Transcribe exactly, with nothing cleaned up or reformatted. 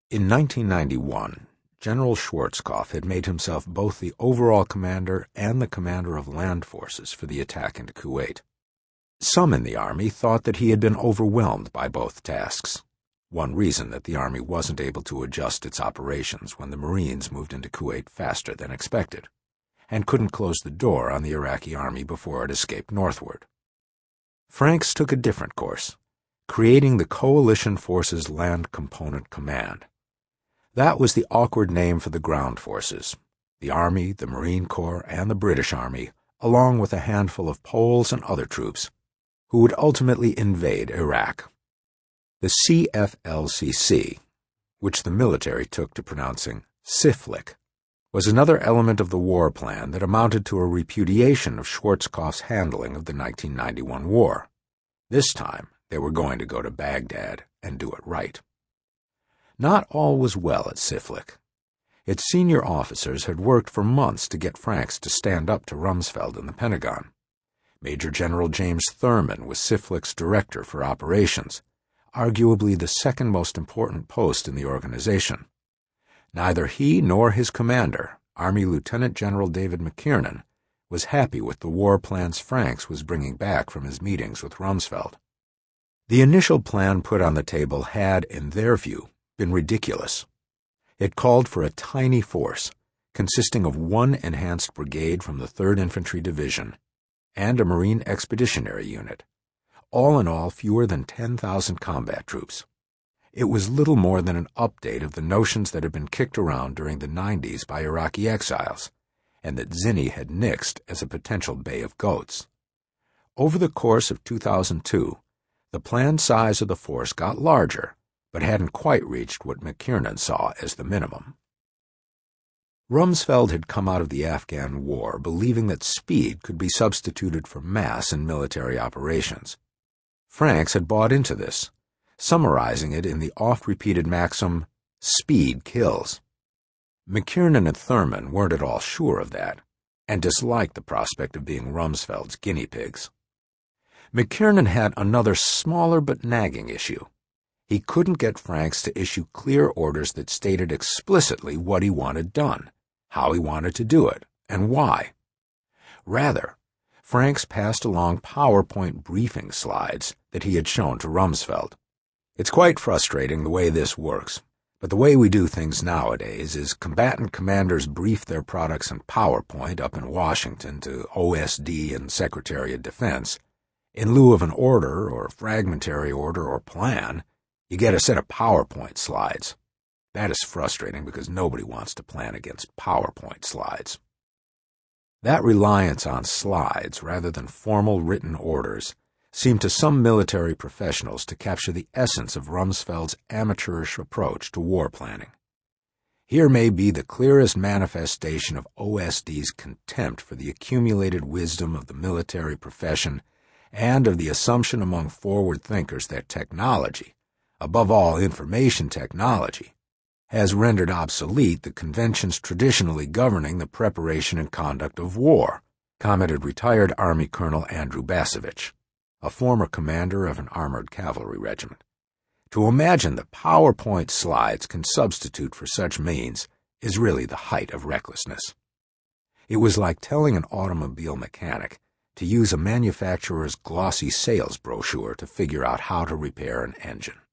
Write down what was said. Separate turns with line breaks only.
In nineteen ninety-one, General Schwarzkopf had made himself both the overall commander and the commander of land forces for the attack into Kuwait. Some in the Army thought that he had been overwhelmed by both tasks, one reason that the Army wasn't able to adjust its operations when the Marines moved into Kuwait faster than expected, and couldn't close the door on the Iraqi Army before it escaped northward. Franks took a different course, creating the Coalition Forces Land Component Command. That was the awkward name for the ground forces, the Army, the Marine Corps, and the British Army, along with a handful of Poles and other troops, who would ultimately invade Iraq. The C F L C C, which the military took to pronouncing Siflik, was another element of the war plan that amounted to a repudiation of Schwarzkopf's handling of the nineteen ninety-one war. This time, they were going to go to Baghdad and do it right. Not all was well at Siflik. Its senior officers had worked for months to get Franks to stand up to Rumsfeld in the Pentagon. Major General James Thurman was Siflik's director for operations, arguably the second most important post in the organization. Neither he nor his commander, Army Lieutenant General David McKiernan, was happy with the war plans Franks was bringing back from his meetings with Rumsfeld. The initial plan put on the table had, in their view, been ridiculous. It called for a tiny force, consisting of one enhanced brigade from the third Infantry Division and a Marine Expeditionary Unit, all in all fewer than ten thousand combat troops. It was little more than an update of the notions that had been kicked around during the nineties by Iraqi exiles, and that Zinni had nixed as a potential Bay of Goats. Over the course of two thousand two, the planned size of the force got larger, but hadn't quite reached what McKiernan saw as the minimum. Rumsfeld had come out of the Afghan war believing that speed could be substituted for mass in military operations. Franks had bought into this, summarizing it in the oft-repeated maxim, "Speed kills." McKiernan and Thurman weren't at all sure of that, and disliked the prospect of being Rumsfeld's guinea pigs. McKiernan had another smaller but nagging issue. He couldn't get Franks to issue clear orders that stated explicitly what he wanted done, how he wanted to do it, and why. Rather, Franks passed along PowerPoint briefing slides that he had shown to Rumsfeld. It's quite frustrating the way this works, but the way we do things nowadays is combatant commanders brief their products in PowerPoint up in Washington to O S D and Secretary of Defense. In lieu of an order or fragmentary order or plan, you get a set of PowerPoint slides. That is frustrating because nobody wants to plan against PowerPoint slides. That reliance on slides rather than formal written orders seemed to some military professionals to capture the essence of Rumsfeld's amateurish approach to war planning. Here may be the clearest manifestation of O S D's contempt for the accumulated wisdom of the military profession and of the assumption among forward thinkers that technology, above all information technology, has rendered obsolete the conventions traditionally governing the preparation and conduct of war, commented retired Army Colonel Andrew Basevich, a former commander of an armored cavalry regiment. To imagine that PowerPoint slides can substitute for such means is really the height of recklessness. It was like telling an automobile mechanic to use a manufacturer's glossy sales brochure to figure out how to repair an engine.